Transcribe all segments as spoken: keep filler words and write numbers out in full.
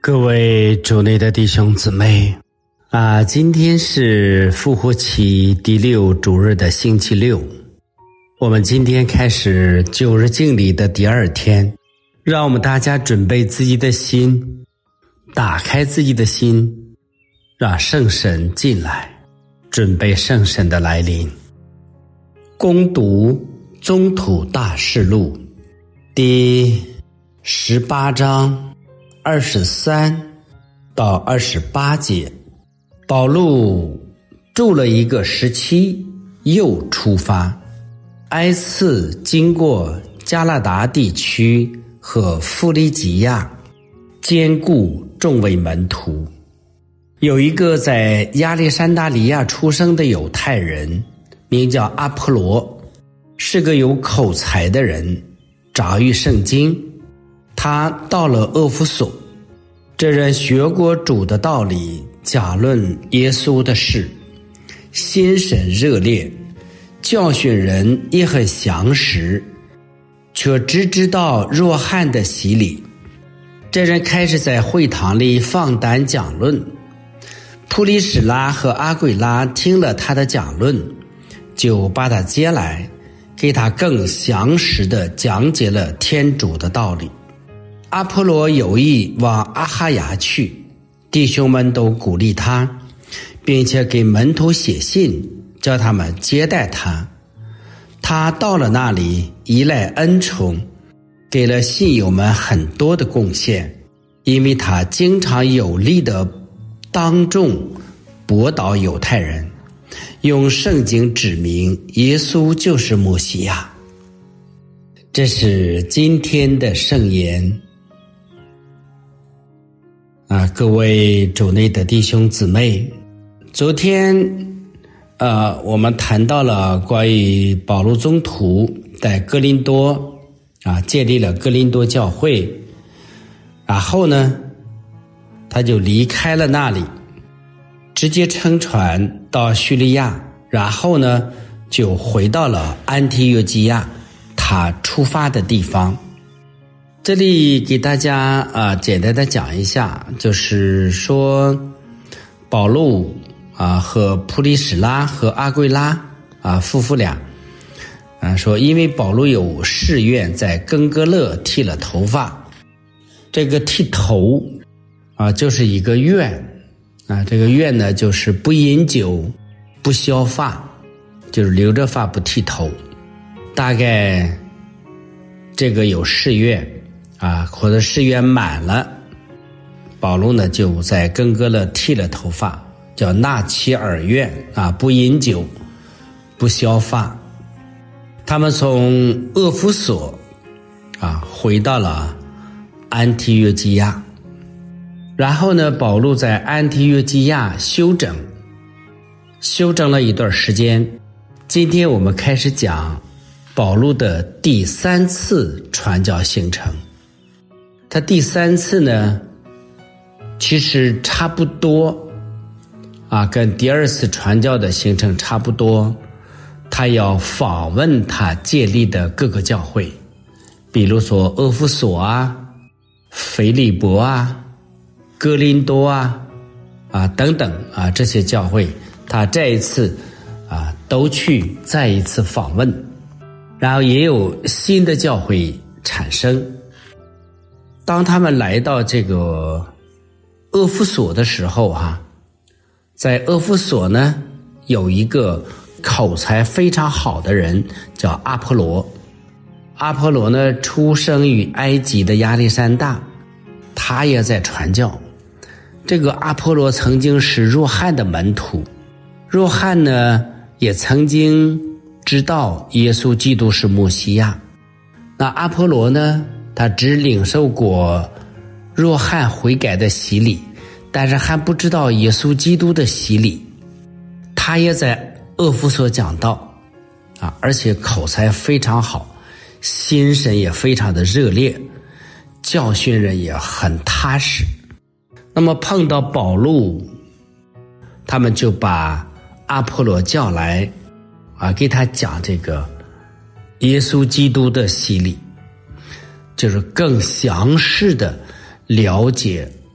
各位主内的弟兄姊妹啊，今天是复活期第六主日的星期六，我们今天开始九日敬礼的第二天，让我们大家准备自己的心，打开自己的心，让圣神进来，准备圣神的来临。恭读宗徒大事录第十八章二十三到二十八节，保禄住了一个时期，又出发，挨次经过加拉达地区和腓利吉亚，兼顾众位门徒。有一个在亚历山大里亚出生的犹太人，名叫阿波罗，是个有口才的人，掌于圣经。他到了厄弗所，这人学过主的道理，讲论耶稣的事，心神热烈，教训人也很详实，却只知道若翰的洗礼。这人开始在会堂里放胆讲论，普利史拉和阿贵拉听了他的讲论，就把他接来，给他更详实地讲解了天主的道理。阿波罗有意往阿哈亚去，弟兄们都鼓励他，并且给门徒写信，叫他们接待他。他到了那里，依赖恩宠，给了信友们很多的贡献，因为他经常有力地当众驳倒犹太人，用圣经指明耶稣就是默西亚。这是今天的圣言啊，各位主内的弟兄姊妹，昨天呃，我们谈到了关于保禄宗徒在哥林多啊建立了哥林多教会，然后呢，他就离开了那里，直接乘船到叙利亚，然后呢，就回到了安提约基亚，他出发的地方。这里给大家啊简单的讲一下，就是说保禄啊和普利史拉和阿贵拉啊夫妇俩啊说，因为保禄有誓愿在根哥勒剃了头发，这个剃头啊就是一个愿啊，这个愿呢就是不饮酒不削发，就是留着发不剃头，大概这个有誓愿啊，或者誓愿满了，保禄呢就在根哥勒剃了头发，叫纳其尔愿啊，不饮酒不削发。他们从厄弗所啊回到了安提约基亚，然后呢，保禄在安提约基亚休整，休整了一段时间。今天我们开始讲保禄的第三次传教行程。他第三次呢，其实差不多啊，跟第二次传教的行程差不多。他要访问他建立的各个教会，比如说厄弗所啊、腓利伯啊、哥林多啊啊等等啊，这些教会他这一次啊都去再一次访问，然后也有新的教会产生。当他们来到这个厄弗所的时候哈，在厄弗所呢有一个口才非常好的人叫阿波罗。阿波罗呢出生于埃及的亚历山大，他也在传教。这个阿波罗曾经是若翰的门徒，若翰呢也曾经知道耶稣基督是默西亚。那阿波罗呢，他只领受过若翰悔改的洗礼，但是还不知道耶稣基督的洗礼。他也在厄弗所讲道啊，而且口才非常好，心神也非常的热烈，教训人也很踏实。那么碰到保禄，他们就把阿波罗叫来啊，给他讲这个耶稣基督的洗礼，就是更详实的了解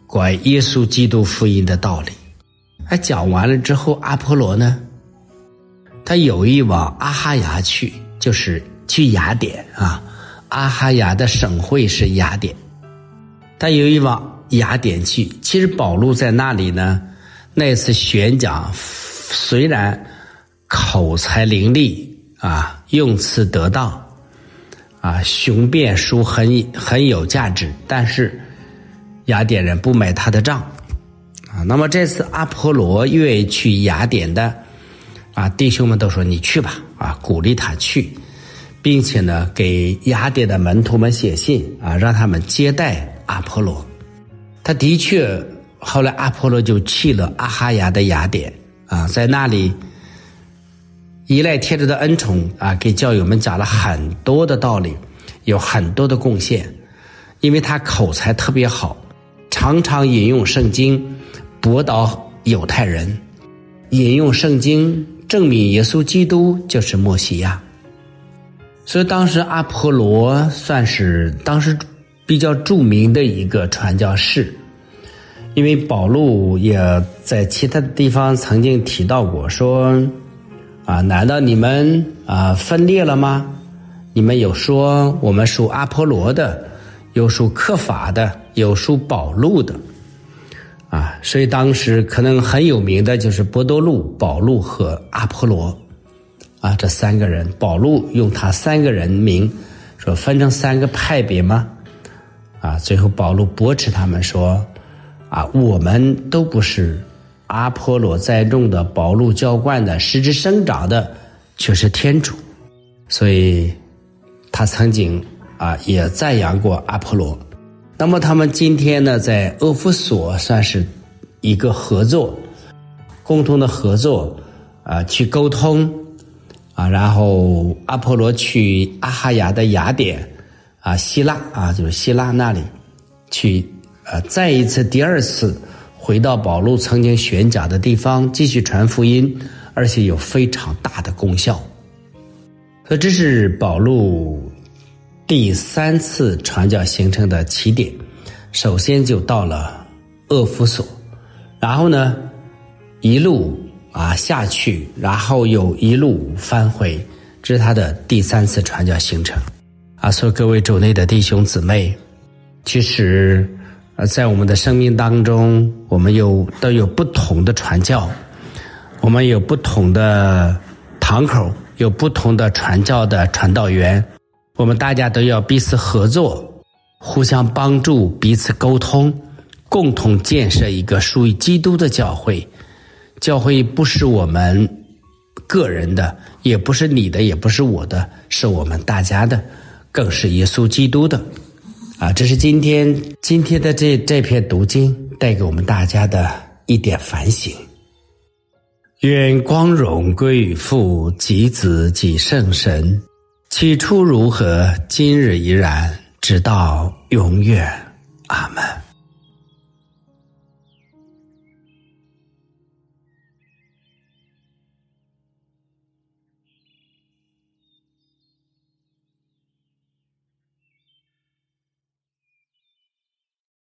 关于耶稣基督福音的道理。哎，讲完了之后，阿波罗呢，他有意往阿哈亚去，就是去雅典啊。阿哈亚的省会是雅典，他有意往雅典去。其实保禄在那里呢，那次宣讲虽然口才伶俐啊，用词得当啊，雄辩书很很有价值，但是雅典人不买他的账啊。那么这次阿波罗愿意去雅典的啊，弟兄们都说你去吧啊，鼓励他去，并且呢给雅典的门徒们写信啊，让他们接待阿波罗。他的确后来阿波罗就去了阿哈亚的雅典啊，在那里依赖天主的恩宠啊，给教友们讲了很多的道理，有很多的贡献。因为他口才特别好，常常引用圣经驳倒犹太人，引用圣经证明耶稣基督就是默西亚。所以当时阿波罗算是当时比较著名的一个传教士。因为保禄也在其他的地方曾经提到过，说啊，难道你们啊分裂了吗？你们有说我们属阿波罗的，有属克法的，有属保禄的啊。所以当时可能很有名的就是伯多禄、保禄和阿波罗啊，这三个人。保禄用他三个人名说分成三个派别吗？啊，最后保禄驳斥他们说啊，我们都不是阿波罗栽种的，保禄浇灌的，实质生长的却是天主。所以他曾经啊也赞扬过阿波罗。那么他们今天呢，在厄弗所算是一个合作，共同的合作啊，去沟通啊，然后阿波罗去阿哈亚的雅典啊，希腊啊，就是希腊那里去。呃，再一次第二次回到保禄曾经宣讲的地方继续传福音，而且有非常大的功效。所以这是保禄第三次传教行程的起点。首先就到了厄弗所，然后呢一路啊下去，然后又一路返回，这是他的第三次传教行程啊。所以各位主内的弟兄姊妹，其实在我们的生命当中，我们有都有不同的传教，我们有不同的堂口，有不同的传教的传道员，我们大家都要彼此合作，互相帮助，彼此沟通，共同建设一个属于基督的教会。教会不是我们个人的，也不是你的，也不是我的，是我们大家的，更是耶稣基督的啊，这是今天今天的这这篇读经带给我们大家的一点反省。愿光荣归于父及子及圣神，起初如何，今日依然，直到永远。阿们。